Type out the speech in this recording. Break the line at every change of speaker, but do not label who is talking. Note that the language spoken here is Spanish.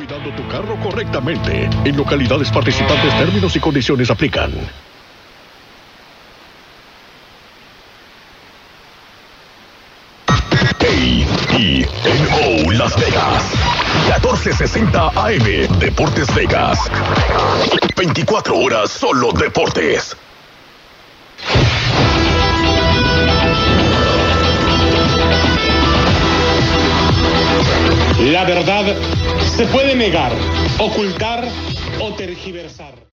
Cuidando tu carro correctamente. En localidades participantes, términos y condiciones aplican. KENO Las Vegas. 1460 AM. Deportes Vegas. 24 horas solo deportes.
La verdad se puede negar, ocultar o tergiversar.